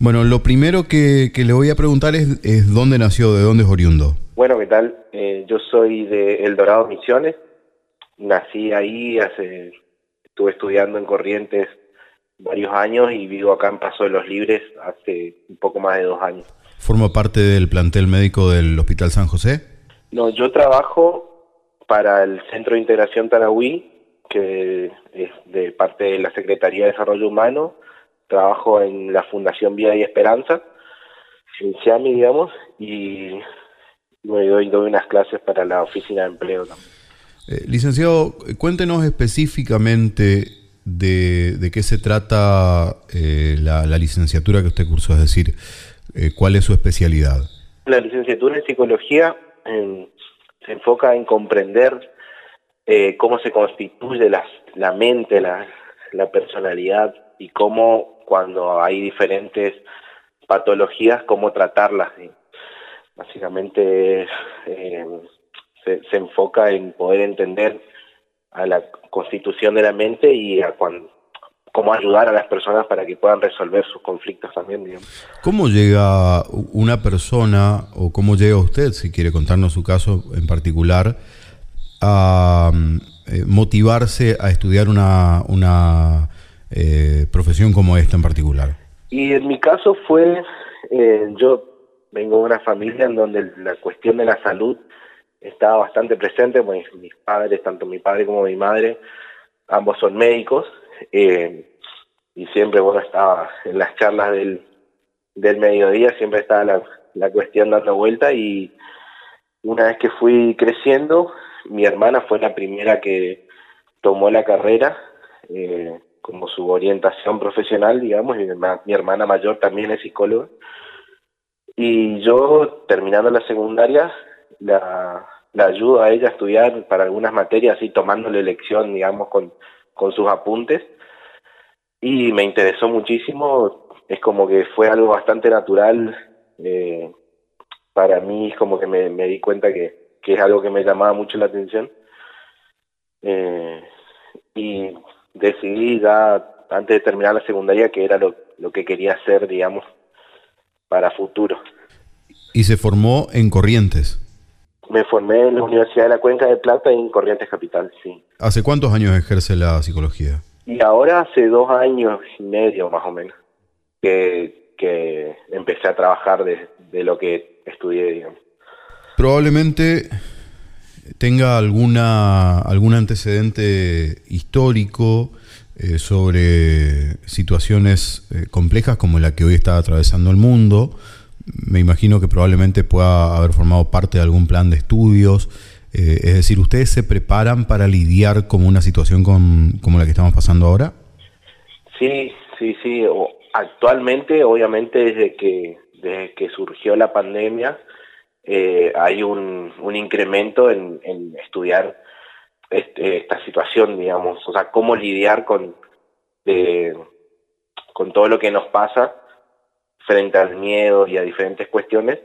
Bueno, lo primero que le voy a preguntar es dónde nació, de dónde es oriundo. Bueno, ¿qué tal? Yo soy de El Dorado, Misiones. Nací ahí, estuve estudiando en Corrientes varios años y vivo acá en Paso de los Libres hace un poco más de 2 años. ¿Forma parte del plantel médico del Hospital San José? No, yo trabajo para el Centro de Integración Tarahui, que es de parte de la Secretaría de Desarrollo Humano. Trabajo en la Fundación Vida y Esperanza, en SEAMI, digamos, y me doy unas clases para la oficina de empleo también. Licenciado, cuéntenos específicamente de qué se trata la licenciatura que usted cursó, es decir, cuál es su especialidad. La licenciatura en psicología se enfoca en comprender cómo se constituye la mente, la personalidad, y cómo cuando hay diferentes patologías, cómo tratarlas. ¿Sí? Básicamente se enfoca en poder entender a la constitución de la mente y cómo ayudar a las personas para que puedan resolver sus conflictos también, digamos. ¿Cómo llega una persona, o cómo llega usted, si quiere contarnos su caso en particular, a motivarse a estudiar una profesión como esta en particular? Y en mi caso yo vengo de una familia en donde la cuestión de la salud estaba bastante presente, pues mis padres, tanto mi padre como mi madre, ambos son médicos, y siempre, bueno, estaba en las charlas del mediodía, siempre estaba la cuestión dando vuelta, y una vez que fui creciendo, mi hermana fue la primera que tomó la carrera como su orientación profesional, digamos, y mi hermana mayor también es psicóloga. Y yo, terminando la secundaria, la ayudo a ella a estudiar para algunas materias, así tomándole lección, digamos, con sus apuntes. Y me interesó muchísimo, es como que fue algo bastante natural para mí, es como que me di cuenta que es algo que me llamaba mucho la atención. Y decidí ya, antes de terminar la secundaria, que era lo que quería hacer, digamos, para futuro. Y se formó en Corrientes. Me formé en la Universidad de la Cuenca de Plata y en Corrientes Capital, sí. ¿Hace cuántos años ejerce la psicología? Y ahora hace 2 años y medio más o menos que empecé a trabajar de lo que estudié, digamos. Probablemente tenga algún antecedente histórico sobre situaciones complejas como la que hoy está atravesando el mundo. Me imagino que probablemente pueda haber formado parte de algún plan de estudios. Es decir, ¿ustedes se preparan para lidiar con una situación como la que estamos pasando ahora? Sí. Actualmente, obviamente, desde que surgió la pandemia, hay un incremento en estudiar esta situación, digamos, o sea, cómo lidiar con todo lo que nos pasa frente al miedo y a diferentes cuestiones,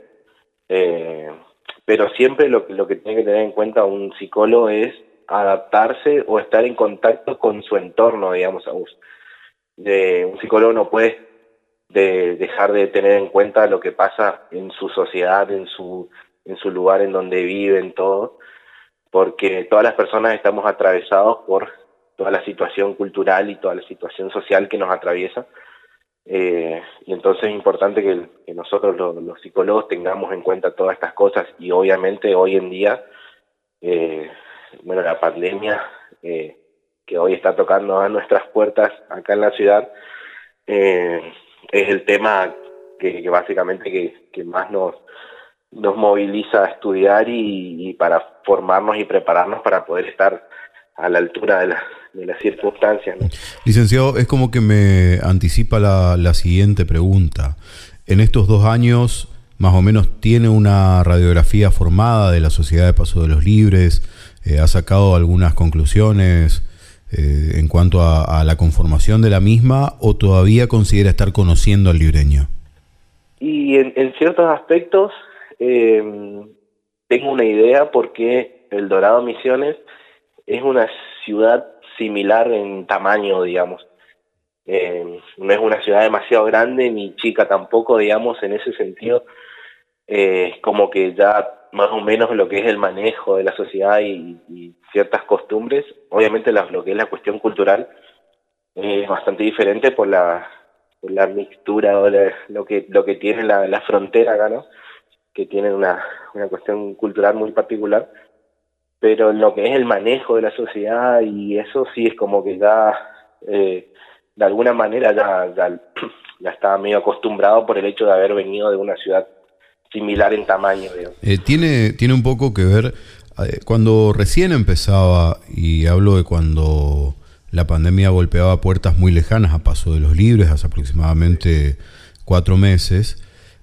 pero siempre lo que tiene que tener en cuenta un psicólogo es adaptarse o estar en contacto con su entorno, digamos. Un psicólogo no puede dejar de tener en cuenta lo que pasa en su sociedad, en su lugar en donde viven, todo, porque todas las personas estamos atravesados por toda la situación cultural y toda la situación social que nos atraviesa. Y entonces es importante que nosotros los psicólogos tengamos en cuenta todas estas cosas, y obviamente hoy en día, la pandemia que hoy está tocando a nuestras puertas acá en la ciudad, es el tema que básicamente que más nos moviliza a estudiar y para formarnos y prepararnos para poder estar a la altura de las circunstancias, ¿no? Licenciado, es como que me anticipa la siguiente pregunta. En estos 2 años, más o menos, ¿tiene una radiografía formada de la Sociedad de Paso de los Libres? ¿Ha sacado algunas conclusiones en cuanto a la conformación de la misma, o todavía considera estar conociendo al libreño? Y en ciertos aspectos tengo una idea, porque El Dorado, Misiones, es una ciudad similar en tamaño, digamos. no es una ciudad demasiado grande ni chica tampoco, digamos, en ese sentido. Como que ya más o menos lo que es el manejo de la sociedad y ciertas costumbres, obviamente lo que es la cuestión cultural es bastante diferente por la mixtura o lo que tiene la frontera acá, ¿no? Que tiene una cuestión cultural muy particular, pero lo que es el manejo de la sociedad y eso sí es como que ya de alguna manera ya estaba medio acostumbrado por el hecho de haber venido de una ciudad similar en tamaño, digamos. Tiene un poco que ver, cuando recién empezaba, y hablo de cuando la pandemia golpeaba puertas muy lejanas a Paso de los Libres, hace aproximadamente 4 meses,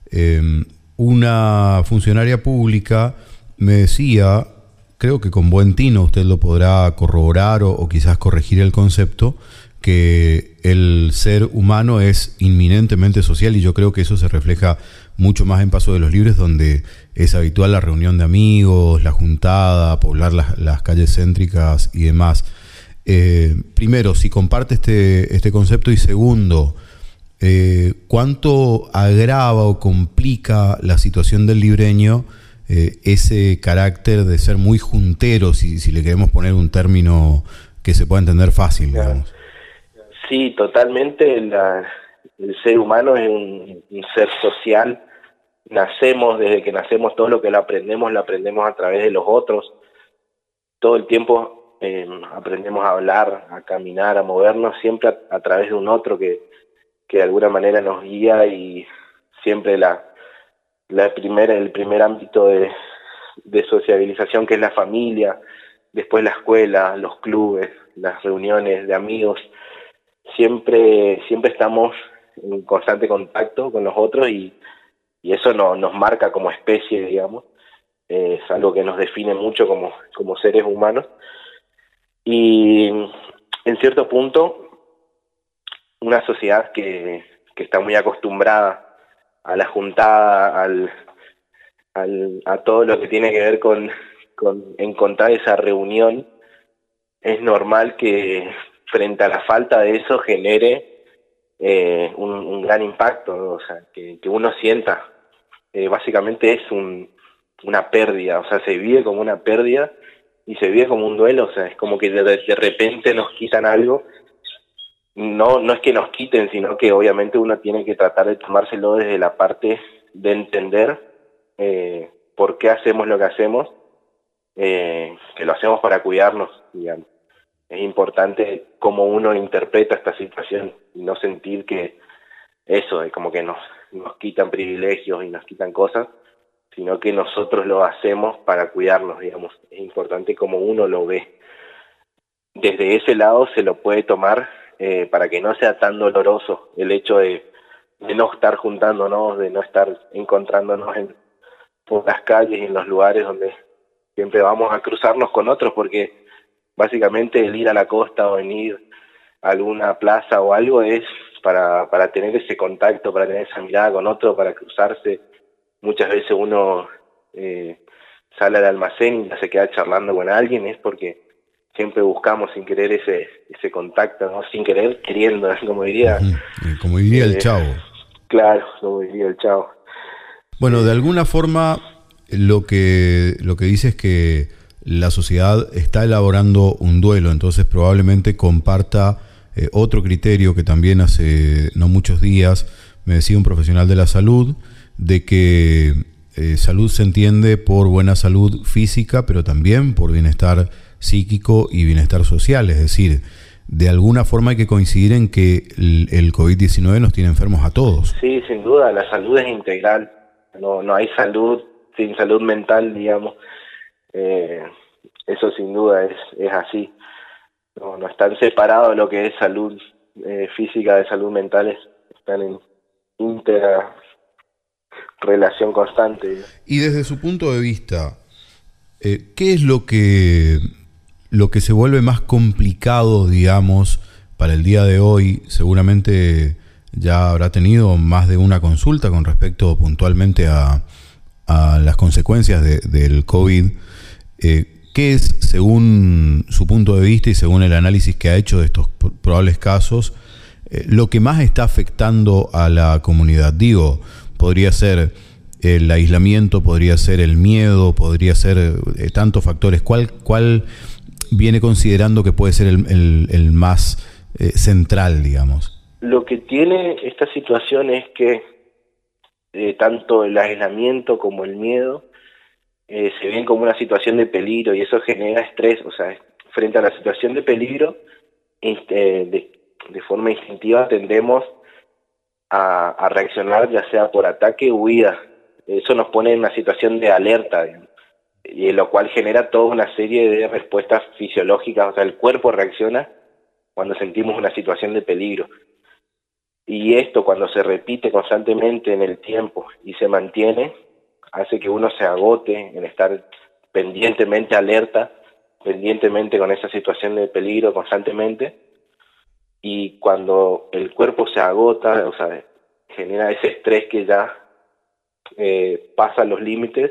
una funcionaria pública me decía, creo que con buen tino usted lo podrá corroborar o quizás corregir el concepto, que el ser humano es inminentemente social, y yo creo que eso se refleja mucho más en Paso de los Libres, donde es habitual la reunión de amigos, la juntada, poblar las calles céntricas y demás. Primero, si comparte este concepto, y segundo, ¿cuánto agrava o complica la situación del libreño ese carácter de ser muy juntero, si le queremos poner un término que se pueda entender fácil, digamos? Sí, totalmente. El ser humano es un ser social. Desde que nacemos, todo lo que lo aprendemos a través de los otros. Todo el tiempo aprendemos a hablar, a caminar, a movernos, siempre a través de un otro que de alguna manera nos guía, y siempre el primer ámbito de sociabilización, que es la familia, después la escuela, los clubes, las reuniones de amigos. Siempre estamos en constante contacto con los otros, y eso nos marca como especie, digamos. Es algo que nos define mucho como seres humanos. Y en cierto punto, una sociedad que está muy acostumbrada a la juntada, a todo lo que tiene que ver con encontrar esa reunión, es normal que frente a la falta de eso genere un gran impacto, ¿no? O sea, que uno sienta. Básicamente es una pérdida, o sea, se vive como una pérdida y se vive como un duelo, o sea, es como que de repente nos quitan algo. No es que nos quiten, sino que obviamente uno tiene que tratar de tomárselo desde la parte de entender por qué hacemos lo que hacemos, que lo hacemos para cuidarnos, digamos. Es importante cómo uno interpreta esta situación y no sentir que eso es como que nos quitan privilegios y nos quitan cosas, sino que nosotros lo hacemos para cuidarnos, digamos. Es importante cómo uno lo ve. Desde ese lado se lo puede tomar para que no sea tan doloroso el hecho de no estar juntándonos, de no estar encontrándonos por las calles y en los lugares donde siempre vamos a cruzarnos con otros, porque básicamente el ir a la costa o venir a alguna plaza o algo es para tener ese contacto, para tener esa mirada con otro, para cruzarse. Muchas veces uno sale al almacén y ya se queda charlando con alguien, es porque siempre buscamos sin querer ese contacto, ¿no? Sin querer, queriendo, como diría. Como diría el Chavo. Claro, como diría el Chavo. Bueno, de alguna forma lo que dice es que la sociedad está elaborando un duelo, entonces probablemente comparta otro criterio que también hace no muchos días me decía un profesional de la salud, de que salud se entiende por buena salud física, pero también por bienestar psíquico y bienestar social. Es decir, de alguna forma hay que coincidir en que el COVID-19 nos tiene enfermos a todos. Sí, sin duda, la salud es integral. No hay salud sin salud mental, digamos. Eso sin duda es así. No están separados lo que es salud física de salud mental, están en íntegra relación constante. Y desde su punto de vista, ¿qué es lo que se vuelve más complicado, digamos, para el día de hoy? Seguramente ya habrá tenido más de una consulta con respecto puntualmente a las consecuencias del COVID. ¿Qué es, según su punto de vista y según el análisis que ha hecho de estos probables casos, lo que más está afectando a la comunidad. Digo, podría ser el aislamiento, podría ser el miedo, podría ser tantos factores. ¿Cuál viene considerando que puede ser el más central, digamos? Lo que tiene esta situación es que tanto el aislamiento como el miedo se ven como una situación de peligro y eso genera estrés. O sea, frente a la situación de peligro, de forma instintiva tendemos a reaccionar ya sea por ataque o huida. Eso nos pone en una situación de alerta, digamos, y lo cual genera toda una serie de respuestas fisiológicas. O sea, el cuerpo reacciona cuando sentimos una situación de peligro. Y esto, cuando se repite constantemente en el tiempo y se mantiene, hace que uno se agote en estar pendientemente alerta, pendientemente con esa situación de peligro constantemente. Y cuando el cuerpo se agota, o sea, genera ese estrés que ya pasa los límites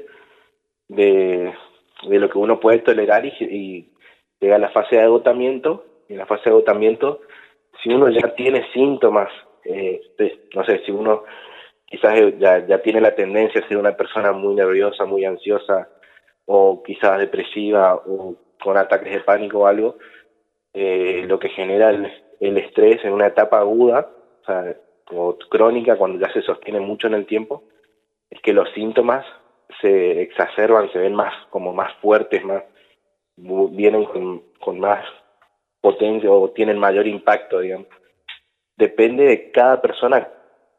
de lo que uno puede tolerar y llega a la fase de agotamiento. Y en la fase de agotamiento, si uno ya tiene síntomas, no sé, si uno quizás ya tiene la tendencia a ser una persona muy nerviosa, muy ansiosa, o quizás depresiva, o con ataques de pánico o algo, lo que genera el estrés en una etapa aguda, o sea, o crónica, cuando ya se sostiene mucho en el tiempo, es que los síntomas se exacerban, se ven como más fuertes, vienen con más potencia o tienen mayor impacto, digamos. Depende de cada persona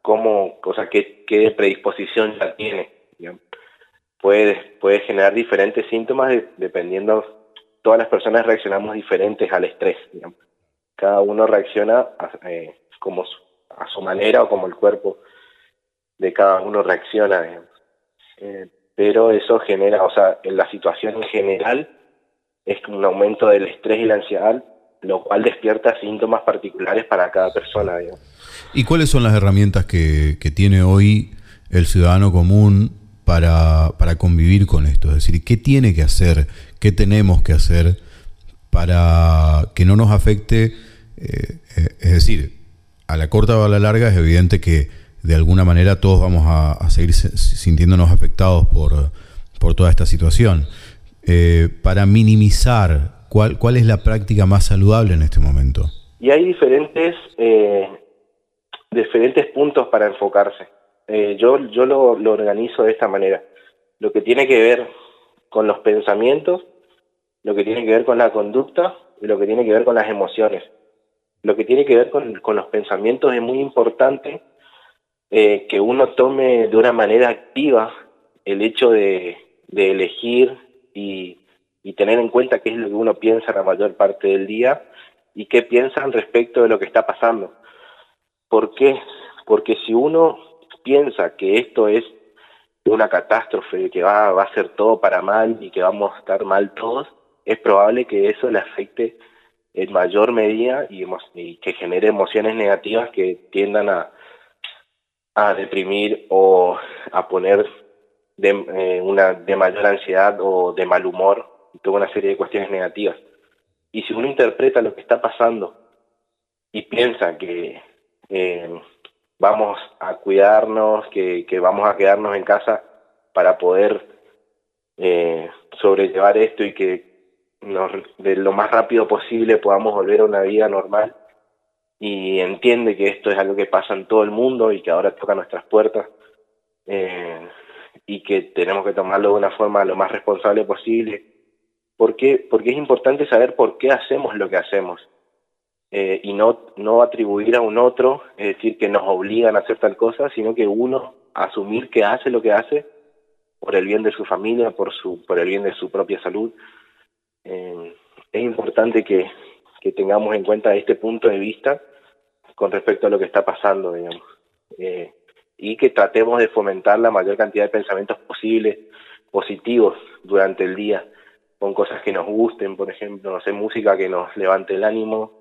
qué predisposición ya tiene, digamos. Puede generar diferentes síntomas dependiendo. Todas las personas reaccionamos diferentes al estrés, digamos. Cada uno reacciona como a su manera o como el cuerpo de cada uno reacciona, digamos. Pero eso genera, o sea, en la situación en general es un aumento del estrés y la ansiedad, lo cual despierta síntomas particulares para cada persona, digamos. ¿Y cuáles son las herramientas que tiene hoy el ciudadano común para convivir con esto? Es decir, ¿qué tiene que hacer? ¿Qué tenemos que hacer para que no nos afecte? Es decir, a la corta o a la larga es evidente que de alguna manera todos vamos a seguir sintiéndonos afectados por toda esta situación. Para minimizar, ¿cuál es la práctica más saludable en este momento? Y hay diferentes puntos para enfocarse. Yo lo organizo de esta manera. Lo que tiene que ver con los pensamientos, lo que tiene que ver con la conducta y lo que tiene que ver con las emociones. Lo que tiene que ver con los pensamientos es muy importante que uno tome de una manera activa el hecho de elegir y tener en cuenta qué es lo que uno piensa la mayor parte del día y qué piensan respecto de lo que está pasando. ¿Por qué? Porque si uno piensa que esto es una catástrofe, que va a ser todo para mal y que vamos a estar mal todos, es probable que eso le afecte en mayor medida y que genere emociones negativas que tiendan a deprimir o a poner de mayor ansiedad o de mal humor y toda una serie de cuestiones negativas. Y si uno interpreta lo que está pasando y piensa que vamos a cuidarnos, que vamos a quedarnos en casa para poder sobrellevar esto y que de lo más rápido posible podamos volver a una vida normal, y entiende que esto es algo que pasa en todo el mundo y que ahora toca nuestras puertas, y que tenemos que tomarlo de una forma lo más responsable posible. ¿Por qué? Porque es importante saber por qué hacemos lo que hacemos, y no atribuir a un otro, es decir, que nos obligan a hacer tal cosa, sino que uno asumir que hace lo que hace por el bien de su familia, por el bien de su propia salud. Es importante que tengamos en cuenta este punto de vista con respecto a lo que está pasando, digamos, y que tratemos de fomentar la mayor cantidad de pensamientos posibles, positivos, durante el día, con cosas que nos gusten, por ejemplo, no sé, música que nos levante el ánimo,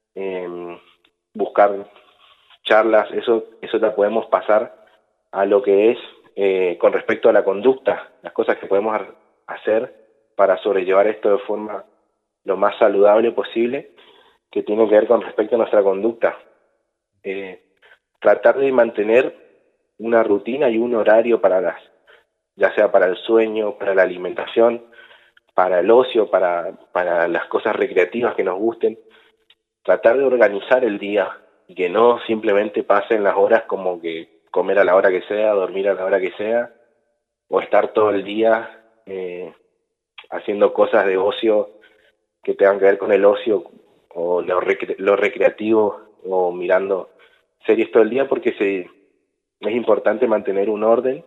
buscar charlas, eso la podemos pasar a lo que es con respecto a la conducta, las cosas que podemos hacer para sobrellevar esto de forma lo más saludable posible, que tiene que ver con respecto a nuestra conducta. tratar de mantener una rutina y un horario ya sea para el sueño, para la alimentación, para el ocio, para las cosas recreativas que nos gusten. Tratar de organizar el día y que no simplemente pasen las horas como que comer a la hora que sea, dormir a la hora que sea, o estar todo el día haciendo cosas de ocio que tengan que ver con el ocio o lo recreativo, o mirando series todo el día, porque es importante mantener un orden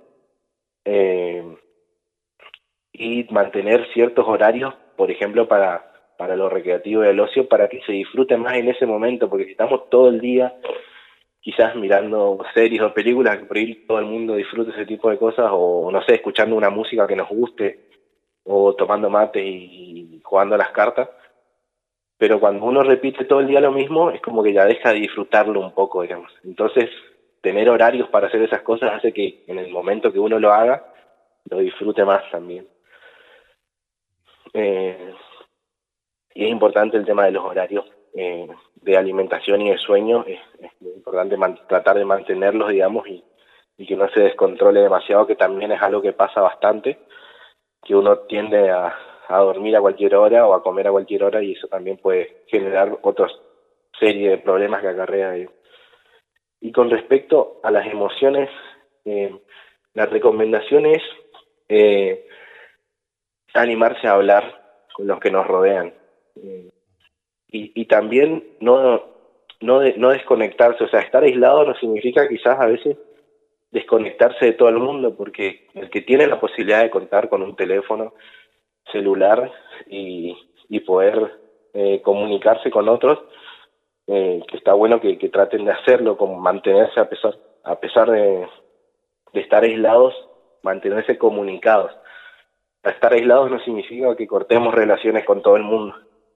y mantener ciertos horarios, por ejemplo, para lo recreativo y el ocio, para que se disfrute más en ese momento, porque si estamos todo el día quizás mirando series o películas, que por ahí todo el mundo disfrute ese tipo de cosas, o no sé, escuchando una música que nos guste, o tomando mate y jugando a las cartas, pero cuando uno repite todo el día lo mismo, es como que ya deja de disfrutarlo un poco, digamos. Entonces, tener horarios para hacer esas cosas hace que en el momento que uno lo haga, lo disfrute más también. Y es importante el tema de los horarios de alimentación y de sueño. Es muy importante tratar de mantenerlos, digamos, y que no se descontrole demasiado, que también es algo que pasa bastante, que uno tiende a dormir a cualquier hora o a comer a cualquier hora, y eso también puede generar otra serie de problemas que acarrea. Y con respecto a las emociones, la recomendación es animarse a hablar con los que nos rodean. Y también no desconectarse, o sea, estar aislado no significa quizás a veces desconectarse de todo el mundo, porque el que tiene la posibilidad de contar con un teléfono celular y poder comunicarse con otros, que está bueno que traten de hacerlo, como mantenerse a pesar de estar aislados, mantenerse comunicados. Estar aislados no significa que cortemos relaciones con todo el mundo.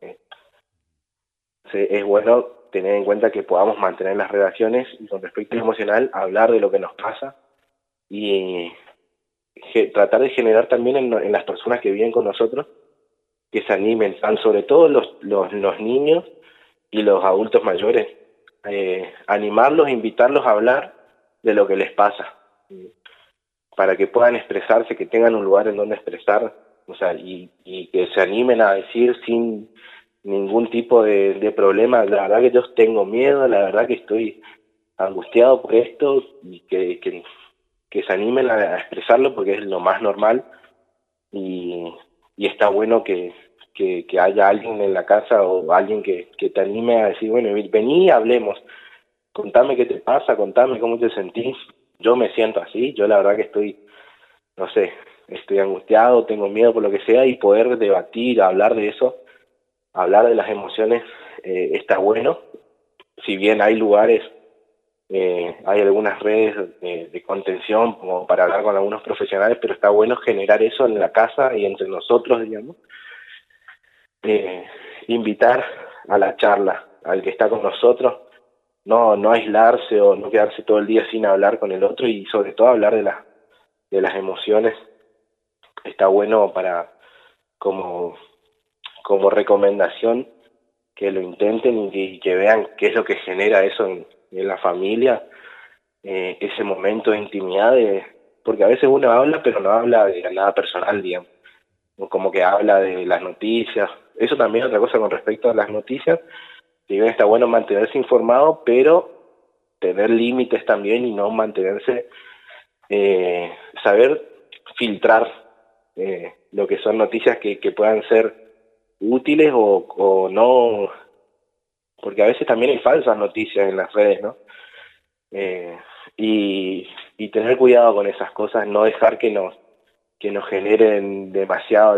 Es bueno tener en cuenta que podamos mantener las relaciones, y con respecto emocional, hablar de lo que nos pasa y tratar de generar también en las personas que viven con nosotros que se animen, sobre todo los niños y los adultos mayores, animarlos, invitarlos a hablar de lo que les pasa, para que puedan expresarse, que tengan un lugar en donde expresar, o sea, y que se animen a decir sin ningún tipo de problema: la verdad que yo tengo miedo, la verdad que estoy angustiado por esto, y que se animen a expresarlo, porque es lo más normal, y está bueno que haya alguien en la casa o alguien que te anime a decir: bueno, vení, hablemos, contame qué te pasa, contame cómo te sentís. Yo me siento así, yo la verdad que estoy, no sé, estoy angustiado, tengo miedo por lo que sea, y poder debatir, hablar de eso, hablar de las emociones, está bueno. Si bien hay lugares, hay algunas redes de contención como para hablar con algunos profesionales, pero está bueno generar eso en la casa y entre nosotros, digamos. Invitar a la charla al que está con nosotros, no aislarse o no quedarse todo el día sin hablar con el otro, y sobre todo hablar de las emociones. Está bueno como recomendación que lo intenten y que vean qué es lo que genera eso en la familia, ese momento de intimidad, porque a veces uno habla pero no habla de nada personal, digamos, como que habla de las noticias. Eso también es otra cosa con respecto a las noticias. Si bien está bueno mantenerse informado, pero tener límites también, y no mantenerse, saber filtrar lo que son noticias que puedan ser útiles o no, porque a veces también hay falsas noticias en las redes, ¿no? Y tener cuidado con esas cosas, no dejar que nos generen demasiado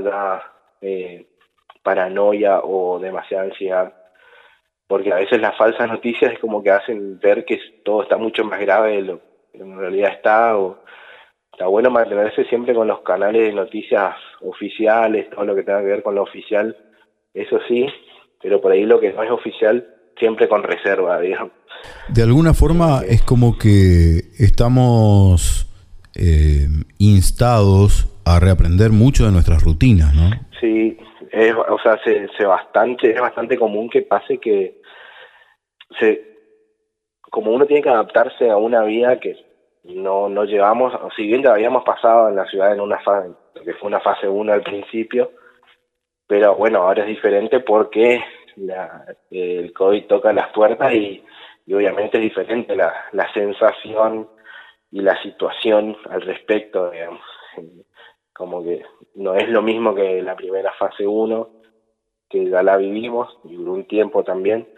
paranoia o demasiada ansiedad, porque a veces las falsas noticias es como que hacen ver que todo está mucho más grave de lo que en realidad está. O está bueno mantenerse siempre con los canales de noticias oficiales, todo lo que tenga que ver con lo oficial, eso sí, pero por ahí lo que no es oficial, siempre con reserva, digamos. De alguna forma es como que estamos instados a reaprender mucho de nuestras rutinas, ¿no? Sí, es bastante común que pase que como uno tiene que adaptarse a una vida que no llevamos, o si bien ya habíamos pasado en la ciudad en una fase, que fue una fase uno al principio, pero bueno, ahora es diferente porque el COVID toca las puertas y obviamente es diferente la sensación y la situación al respecto, digamos. Como que no es lo mismo que la primera fase uno que ya la vivimos y duró un tiempo también,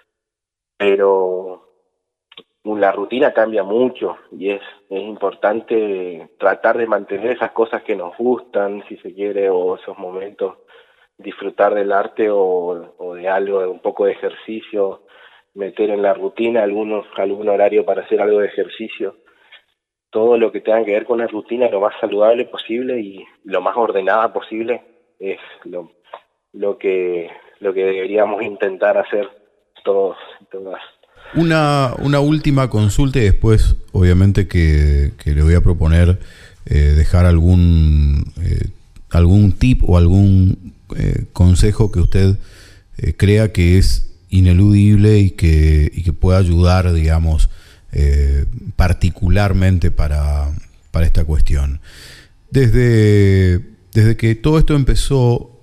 pero la rutina cambia mucho y es importante tratar de mantener esas cosas que nos gustan, si se quiere, o esos momentos, disfrutar del arte o de algo, de un poco de ejercicio, meter en la rutina algún horario para hacer algo de ejercicio, todo lo que tenga que ver con la rutina lo más saludable posible y lo más ordenada posible es lo que deberíamos intentar hacer todos y todas. Una última consulta y después, obviamente, que le voy a proponer dejar algún tip o algún consejo que usted crea que es ineludible y que pueda ayudar, digamos, particularmente para esta cuestión. Desde que todo esto empezó,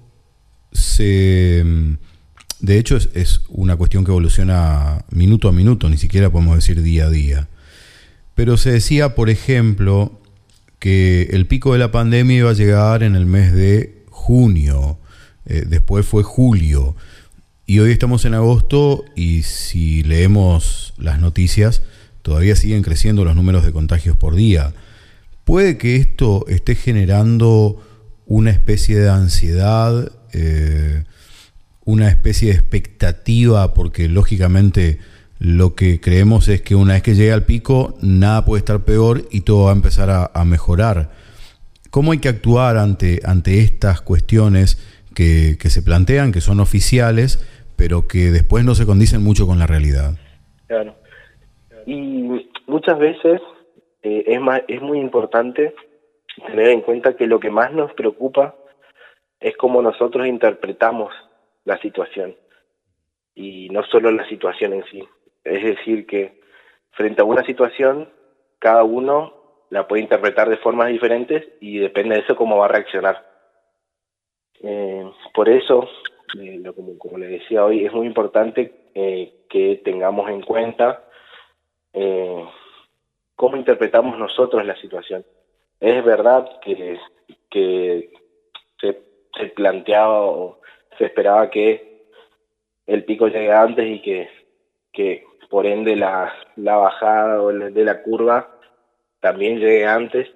de hecho es una cuestión que evoluciona minuto a minuto, ni siquiera podemos decir día a día. Pero se decía, por ejemplo, que el pico de la pandemia iba a llegar en el mes de junio, después fue julio, y hoy estamos en agosto y si leemos las noticias, todavía siguen creciendo los números de contagios por día. ¿Puede que esto esté generando una especie de ansiedad, una especie de expectativa? Porque lógicamente lo que creemos es que una vez que llegue al pico, nada puede estar peor y todo va a empezar a mejorar. ¿Cómo hay que actuar ante estas cuestiones que se plantean, que son oficiales, pero que después no se condicen mucho con la realidad? Claro. Y muchas veces es muy importante tener en cuenta que lo que más nos preocupa es cómo nosotros interpretamos la situación y no solo la situación en sí. Es decir, que frente a una situación, cada uno la puede interpretar de formas diferentes y depende de eso cómo va a reaccionar. Por eso, como le decía hoy, es muy importante que tengamos en cuenta cómo interpretamos nosotros la situación. Es verdad que se planteaba o se esperaba que el pico llegue antes y que por ende la bajada o de la curva también llegue antes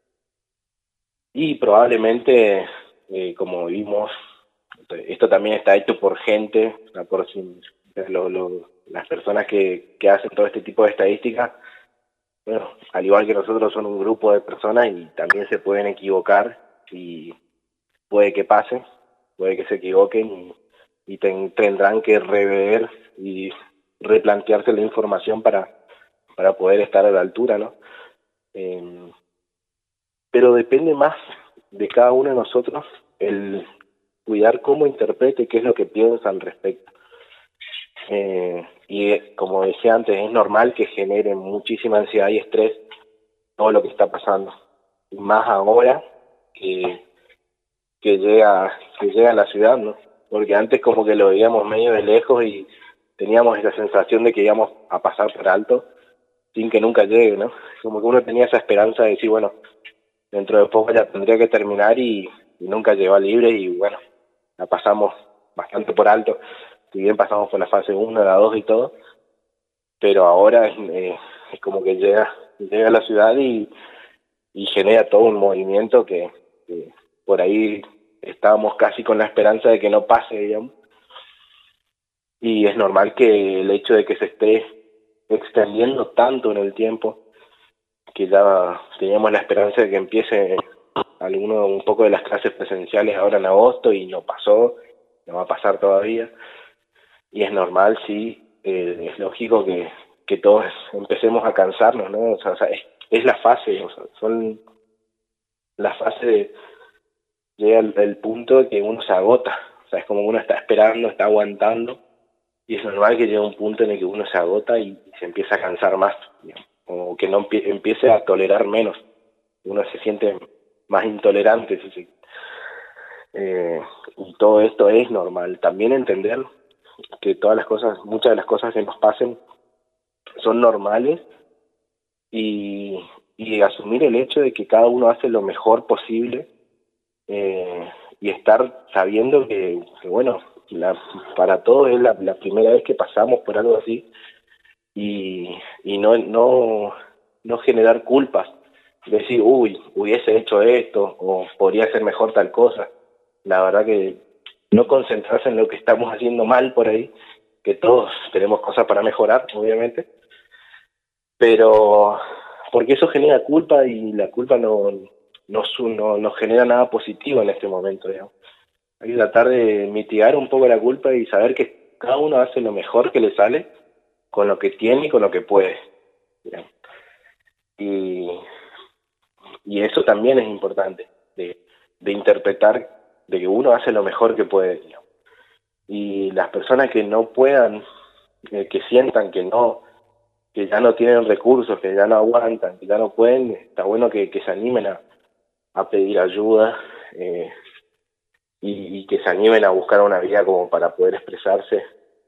y probablemente, como vimos, esto también está hecho por gente, o sea, las personas que hacen todo este tipo de estadísticas, bueno, al igual que nosotros son un grupo de personas y también se pueden equivocar y puede que pase, puede que se equivoquen y tendrán que rever y replantearse la información para poder estar a la altura, ¿no? Pero depende más de cada uno de nosotros el cuidar cómo interprete, qué es lo que piensa al respecto. Como decía antes, es normal que genere muchísima ansiedad y estrés todo lo que está pasando, y más ahora que llega a la ciudad, ¿no? Porque antes como que lo veíamos medio de lejos y teníamos esa sensación de que íbamos a pasar por alto sin que nunca llegue, ¿no? Como que uno tenía esa esperanza de decir, bueno, dentro de poco ya tendría que terminar y nunca llegó a libre y bueno, la pasamos bastante por alto, si bien pasamos por la fase 1, la 2 y todo, pero ahora es como que llega a la ciudad y genera todo un movimiento que por ahí estábamos casi con la esperanza de que no pase, digamos, y es normal que el hecho de que se esté extendiendo tanto en el tiempo, que ya teníamos la esperanza de que empiece un poco de las clases presenciales ahora en agosto y no pasó, no va a pasar todavía, y es normal, sí, es lógico que todos empecemos a cansarnos, ¿no? O sea, es la fase, o sea, son las fases llega el punto de que uno se agota, o sea, es como uno está esperando, está aguantando y es normal que llegue un punto en el que uno se agota y se empieza a cansar más, digamos, o que no empiece a tolerar menos, uno se siente más intolerante, y todo esto es normal. También entender que todas las cosas, muchas de las cosas que nos pasen son normales, y asumir el hecho de que cada uno hace lo mejor posible, y estar sabiendo que bueno, para todos es la primera vez que pasamos por algo así, y no generar culpas, decir, uy, hubiese hecho esto, o podría ser mejor tal cosa. La verdad que no concentrarse en lo que estamos haciendo mal por ahí, que todos tenemos cosas para mejorar, obviamente, pero porque eso genera culpa, y la culpa no genera nada positivo en este momento, digamos. Hay que tratar de mitigar un poco la culpa y saber que cada uno hace lo mejor que le sale con lo que tiene y con lo que puede, digamos. Y, y eso también es importante, de interpretar de que uno hace lo mejor que puede, digamos. Y las personas que no puedan, que sientan que ya no tienen recursos, que ya no aguantan, que ya no pueden, está bueno que se animen a pedir ayuda, y que se animen a buscar una vía como para poder expresarse.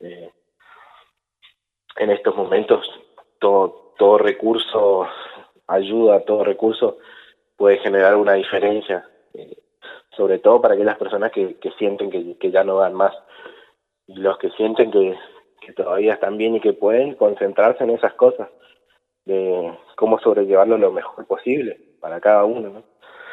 En estos momentos todo recurso ayuda, todo recurso puede generar una diferencia, sobre todo para aquellas personas que sienten que ya no dan más, y los que sienten que todavía están bien y que pueden concentrarse en esas cosas, de cómo sobrellevarlo lo mejor posible para cada uno, ¿no?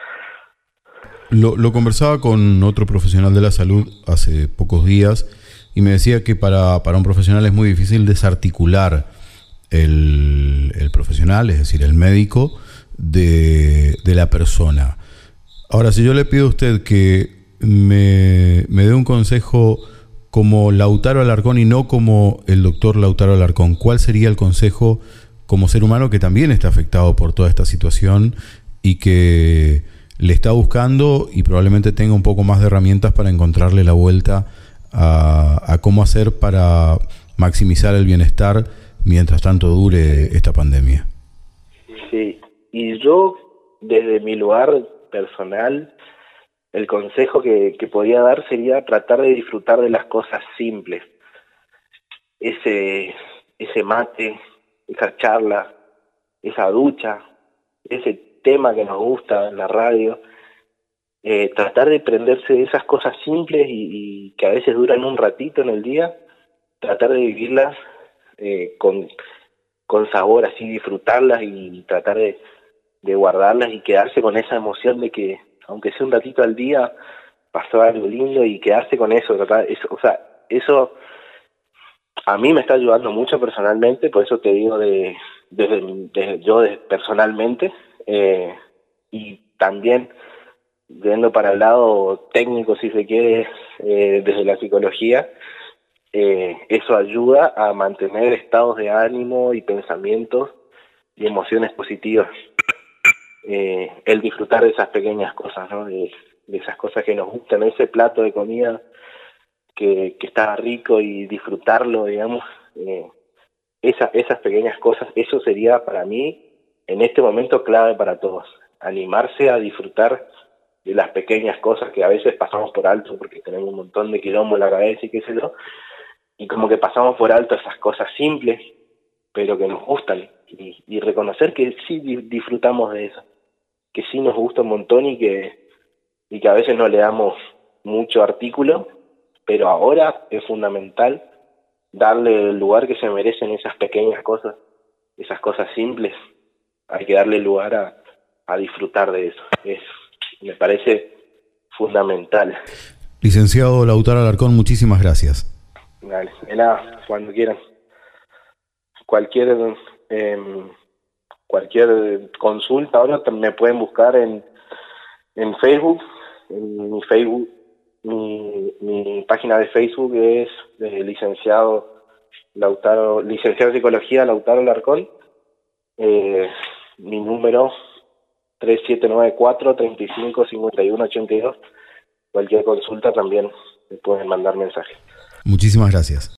Lo conversaba con otro profesional de la salud hace pocos días y me decía que para un profesional es muy difícil desarticular el profesional, es decir, el médico, de la persona. Ahora, si yo le pido a usted que me dé un consejo como Lautaro Alarcón y no como el doctor Lautaro Alarcón, ¿cuál sería el consejo como ser humano que también está afectado por toda esta situación y que le está buscando y probablemente tenga un poco más de herramientas para encontrarle la vuelta a cómo hacer para maximizar el bienestar mientras tanto dure esta pandemia? Sí, y yo, desde mi lugar personal, el consejo que podría dar sería tratar de disfrutar de las cosas simples. Ese mate, esa charla, esa ducha, ese tema que nos gusta en la radio, tratar de prenderse de esas cosas simples y que a veces duran un ratito en el día, tratar de vivirlas, con sabor, así disfrutarlas, y tratar de guardarlas y quedarse con esa emoción de que, aunque sea un ratito al día, pasó algo lindo, y quedarse con eso, o sea, eso a mí me está ayudando mucho personalmente, por eso te digo personalmente, y también viendo para el lado técnico, si se quiere, desde la psicología, eso ayuda a mantener estados de ánimo y pensamientos y emociones positivas. El disfrutar de esas pequeñas cosas, ¿no? De esas cosas que nos gustan, ese plato de comida que está rico, y disfrutarlo, digamos, esas pequeñas cosas, eso sería para mí en este momento clave para todos, animarse a disfrutar de las pequeñas cosas que a veces pasamos por alto porque tenemos un montón de quilombo en la cabeza y qué sé yo, y como que pasamos por alto esas cosas simples pero que nos gustan, y reconocer que sí disfrutamos de eso, que sí nos gusta un montón, y que a veces no le damos mucho artículo, pero ahora es fundamental darle el lugar que se merecen esas pequeñas cosas, esas cosas simples. Hay que darle lugar a disfrutar de eso. Me parece fundamental. Licenciado Lautaro Alarcón, muchísimas gracias. Vale, de nada, cuando quieran. Cualquier cualquier consulta ahora me pueden buscar en Facebook. En mi Facebook, mi página de Facebook es licenciado en psicología Lautaro Alarcón. Mi número 3794-355182. Cualquier consulta también me pueden mandar mensaje. Muchísimas gracias.